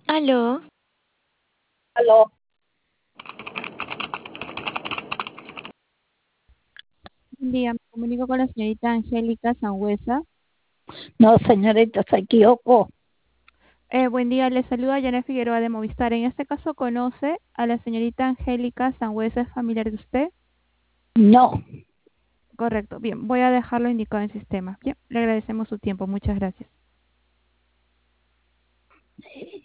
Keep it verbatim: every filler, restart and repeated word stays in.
Aló, Aló. Buen día, me comunico con la señorita Angélica Sangüesa. No, señorita, se equivocó. Eh, buen día, le saluda Janet Figueroa de Movistar. En este caso, ¿conoce a la señorita Angélica Sangüesa? ¿Es familiar de usted? No. Correcto, bien, voy a dejarlo indicado en el sistema. Bien, le agradecemos su tiempo, muchas gracias.